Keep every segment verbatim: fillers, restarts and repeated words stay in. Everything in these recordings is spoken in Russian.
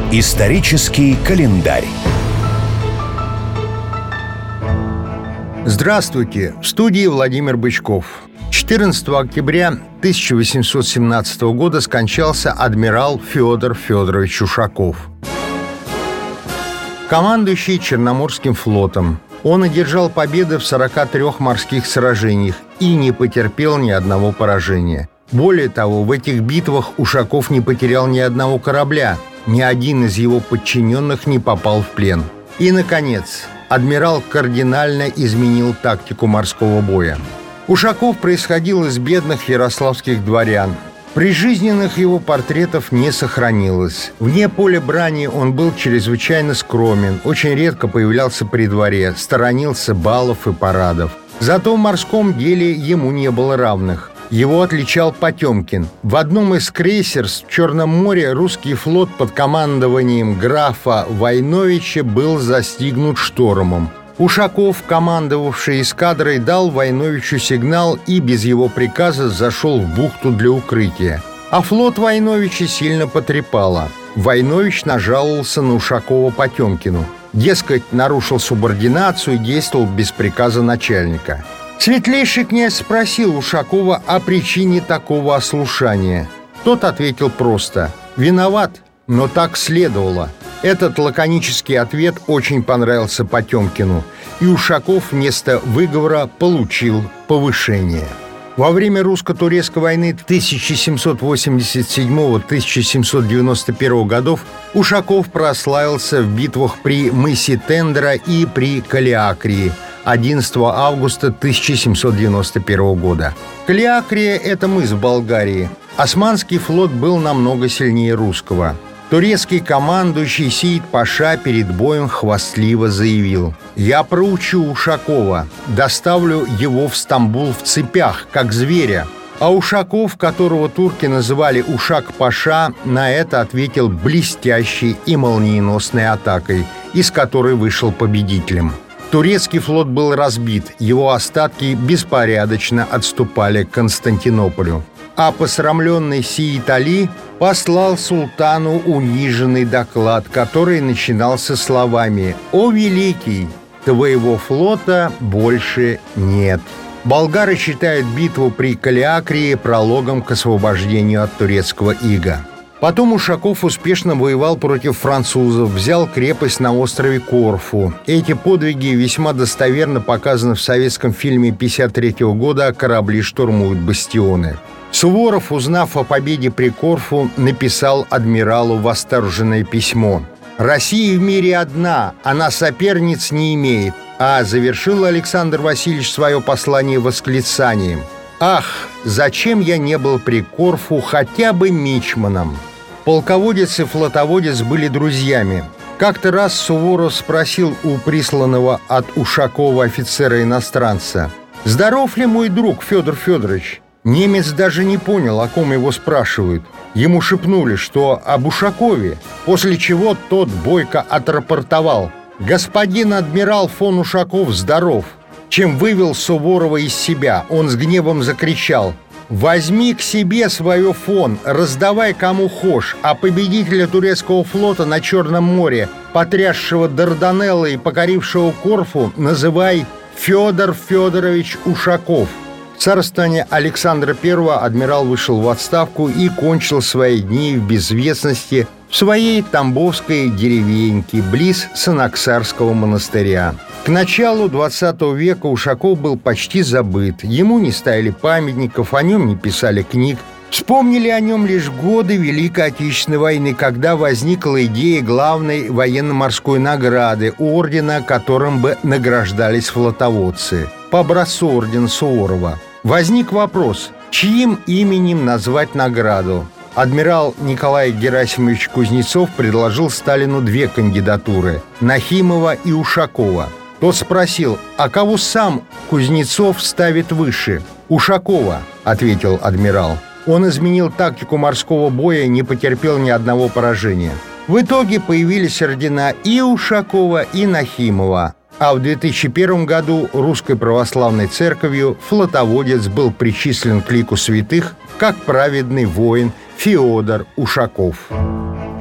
Исторический календарь. Здравствуйте! В студии Владимир Бычков. четырнадцатого октября тысяча восемьсот семнадцатого года скончался адмирал Федор Федорович Ушаков, командующий Черноморским флотом. Он одержал победы в сорока трёх морских сражениях и не потерпел ни одного поражения. Более того, в этих битвах Ушаков не потерял ни одного корабля, ни один из его подчиненных не попал в плен. И, наконец, адмирал кардинально изменил тактику морского боя. Ушаков происходил из бедных ярославских дворян. Прижизненных его портретов не сохранилось. Вне поля брани он был чрезвычайно скромен, очень редко появлялся при дворе, сторонился балов и парадов. Зато в морском деле ему не было равных. Его отличал Потемкин. В одном из крейсерств в Черном море русский флот под командованием графа Войновича был застигнут штормом. Ушаков, командовавший эскадрой, дал Войновичу сигнал и без его приказа зашел в бухту для укрытия. А флот Войновича сильно потрепало. Войнович нажаловался на Ушакова Потемкину. Дескать, нарушил субординацию и действовал без приказа начальника. Светлейший князь спросил Ушакова о причине такого ослушания. Тот ответил просто: «Виноват, но так следовало». Этот лаконический ответ очень понравился Потемкину, и Ушаков вместо выговора получил повышение. Во время русско-турецкой войны тысяча семьсот восемьдесят седьмого — тысяча семьсот девяносто первого годов Ушаков прославился в битвах при мысе Тендра и при Калиакрии одиннадцатого августа тысяча семьсот девяносто первого года. Калиакрия – это мыс в Болгарии. Османский флот был намного сильнее русского. Турецкий командующий Сеид Паша перед боем хвастливо заявил: «Я проучу Ушакова, доставлю его в Стамбул в цепях, как зверя». А Ушаков, которого турки называли Ушак-Паша, на это ответил блестящей и молниеносной атакой, из которой вышел победителем. Турецкий флот был разбит, его остатки беспорядочно отступали к Константинополю. А посрамленный Сеид Али послал султану униженный доклад, который начинался словами: «О, великий, твоего флота больше нет». Болгары считают битву при Калиакрии прологом к освобождению от турецкого ига. Потом Ушаков успешно воевал против французов, взял крепость на острове Корфу. Эти подвиги весьма достоверно показаны в советском фильме пятьдесят третьего года «Корабли штурмуют бастионы». Суворов, узнав о победе при Корфу, написал адмиралу восторженное письмо: «Россия в мире одна, она соперниц не имеет». А завершил Александр Васильевич свое послание восклицанием: «Ах, зачем я не был при Корфу хотя бы мичманом!» Полководец и флотоводец были друзьями. Как-то раз Суворов спросил у присланного от Ушакова офицера-иностранца: «Здоров ли мой друг Федор Федорович?» Немец даже не понял, о ком его спрашивают. Ему шепнули, что об Ушакове, после чего тот бойко отрапортовал: «Господин адмирал фон Ушаков здоров», чем вывел Суворова из себя. Он с гневом закричал: «Возьми к себе свое фон, раздавай кому хошь, а победителя турецкого флота на Черном море, потрясшего Дарданеллы и покорившего Корфу, называй Федор Федорович Ушаков». В царствование Александра Первого адмирал вышел в отставку и кончил свои дни в безвестности в своей тамбовской деревеньке близ Санаксарского монастыря. К началу двадцатого века Ушаков был почти забыт. Ему не ставили памятников, о нем не писали книг. Вспомнили о нем лишь годы Великой Отечественной войны, когда возникла идея главной военно-морской награды, ордена, которым бы награждались флотоводцы, по образцу ордена Суворова. Возник вопрос, чьим именем назвать награду. Адмирал Николай Герасимович Кузнецов предложил Сталину две кандидатуры – Нахимова и Ушакова. Тот спросил: «А кого сам Кузнецов ставит выше?» «Ушакова», – ответил адмирал. Он изменил тактику морского боя и не потерпел ни одного поражения. В итоге появились ордена и Ушакова, и Нахимова. А в две тысячи первом году Русской Православной Церковью флотоводец был причислен к лику святых как праведный воин Феодор Ушаков.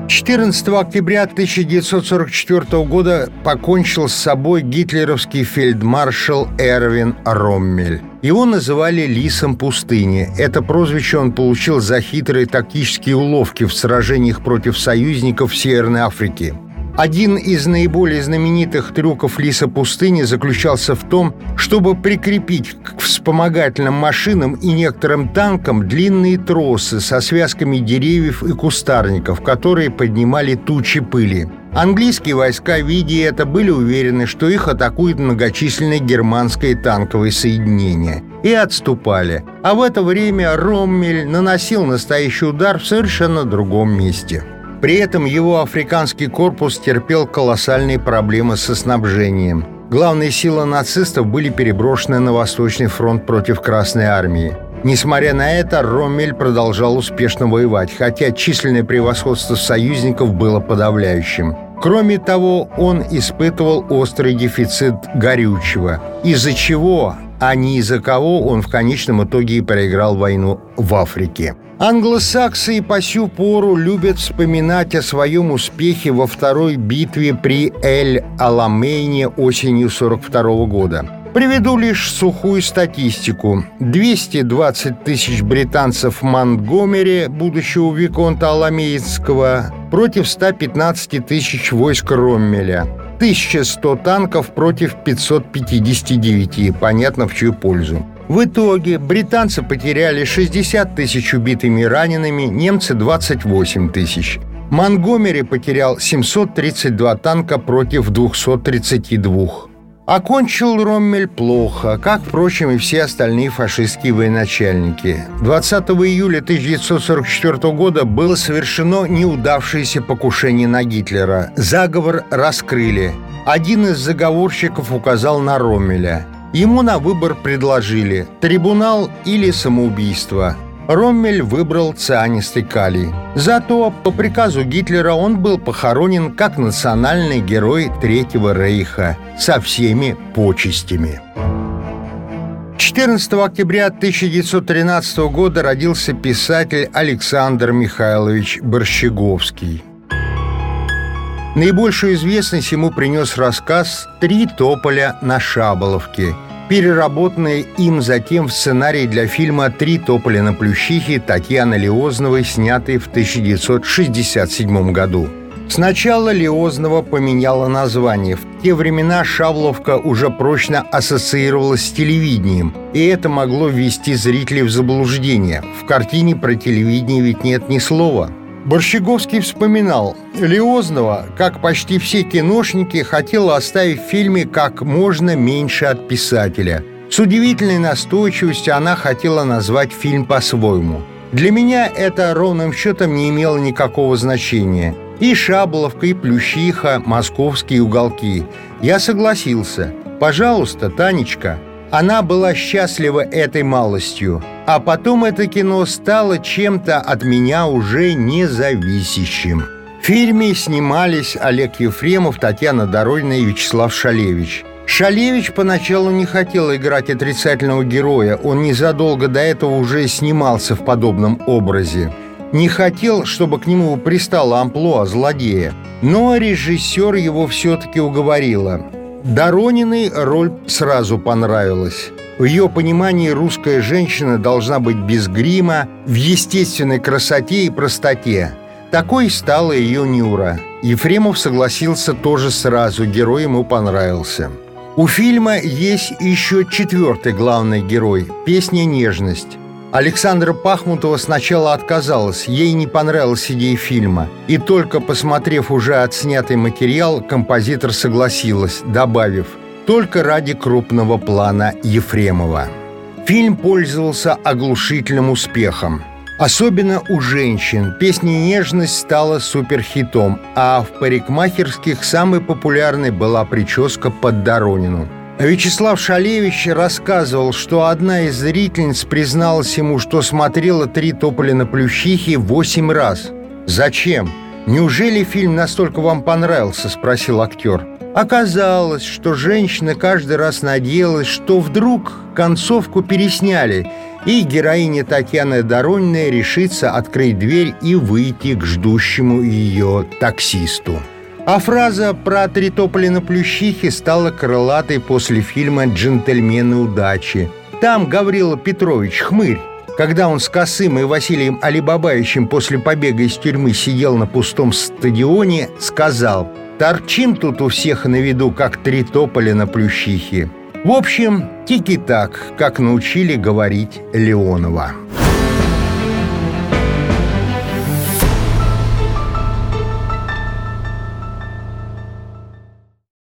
четырнадцатого октября тысяча девятьсот сорок четвёртого года покончил с собой гитлеровский фельдмаршал Эрвин Роммель. Его называли «Лисом пустыни». Это прозвище он получил за хитрые тактические уловки в сражениях против союзников в Северной Африке. Один из наиболее знаменитых трюков «Лиса пустыни» заключался в том, чтобы прикрепить к вспомогательным машинам и некоторым танкам длинные тросы со связками деревьев и кустарников, которые поднимали тучи пыли. Английские войска, видя это, были уверены, что их атакует многочисленное германское танковое соединение, и отступали. А в это время Роммель наносил настоящий удар в совершенно другом месте. При этом его африканский корпус терпел колоссальные проблемы со снабжением. Главные силы нацистов были переброшены на Восточный фронт против Красной армии. Несмотря на это, Роммель продолжал успешно воевать, хотя численное превосходство союзников было подавляющим. Кроме того, он испытывал острый дефицит горючего, из-за чего, а не из-за кого, он в конечном итоге и проиграл войну в Африке. Англосаксы по сю пору любят вспоминать о своем успехе во второй битве при Эль-Аламейне осенью сорок второго года. Приведу лишь сухую статистику. двести двадцать тысяч британцев в Монтгомери, будущего виконта Аламейнского, против ста пятнадцати тысяч войск Роммеля. тысяча сто танков против пятисот пятидесяти девяти. Понятно, в чью пользу. В итоге британцы потеряли шестьдесят тысяч убитыми и ранеными, немцы двадцать восемь тысяч. Монтгомери потерял семьсот тридцать два танка против двухсот тридцати двух. Окончил Роммель плохо, как, впрочем, и все остальные фашистские военачальники. двадцатого июля тысяча девятьсот сорок четвёртого года было совершено неудавшееся покушение на Гитлера. Заговор раскрыли. Один из заговорщиков указал на Роммеля. Ему на выбор предложили трибунал или самоубийство. Роммель выбрал цианистый калий. Зато по приказу Гитлера он был похоронен как национальный герой Третьего рейха со всеми почестями. четырнадцатого октября тысяча девятьсот тринадцатого года родился писатель Александр Михайлович Борщеговский. Наибольшую известность ему принес рассказ «Три тополя на Шаболовке», переработанный им затем в сценарий для фильма «Три тополя на Плющихе» Татьяны Лиозновой, снятый в тысяча девятьсот шестьдесят седьмом году. Сначала Лиознова поменяла название. В те времена Шаболовка уже прочно ассоциировалась с телевидением, и это могло ввести зрителей в заблуждение. В картине про телевидение ведь нет ни слова. Борщеговский вспоминал, Лиознова, как почти все киношники, хотела оставить в фильме как можно меньше от писателя. С удивительной настойчивостью она хотела назвать фильм по-своему. Для меня это ровным счетом не имело никакого значения. И Шаболовка, и Плющиха, московские уголки. Я согласился. Пожалуйста, Танечка. Она была счастлива этой малостью. А потом это кино стало чем-то от меня уже независящим. В фильме снимались Олег Ефремов, Татьяна Доронина и Вячеслав Шалевич. Шалевич поначалу не хотел играть отрицательного героя. Он незадолго до этого уже снимался в подобном образе. Не хотел, чтобы к нему пристало амплуа злодея. Но режиссер его все-таки уговорила. Дорониной роль сразу понравилась. В ее понимании русская женщина должна быть без грима, в естественной красоте и простоте. Такой стала ее Нюра. Ефремов согласился тоже сразу, герой ему понравился. У фильма есть еще четвертый главный герой – песня «Нежность». Александра Пахмутова сначала отказалась, ей не понравилась идея фильма. И только посмотрев уже отснятый материал, композитор согласилась, добавив «только ради крупного плана Ефремова». Фильм пользовался оглушительным успехом. Особенно у женщин. Песня «Нежность» стала суперхитом, а в парикмахерских самой популярной была прическа под Доронину. Вячеслав Шалевич рассказывал, что одна из зрительниц призналась ему, что смотрела «Три тополя на Плющихе» восемь раз. «Зачем? Неужели фильм настолько вам понравился?» – спросил актер. Оказалось, что женщина каждый раз надеялась, что вдруг концовку пересняли, и героиня Татьяна Доронина решится открыть дверь и выйти к ждущему ее таксисту. А фраза про три тополя на Плющихе стала крылатой после фильма «Джентльмены удачи». Там Гаврила Петрович, хмырь, когда он с Косым и Василием Алибабаевичем после побега из тюрьмы сидел на пустом стадионе, сказал: «Торчим тут у всех на виду, как три тополя на Плющихе». В общем, тики-так, как научили говорить Леонова.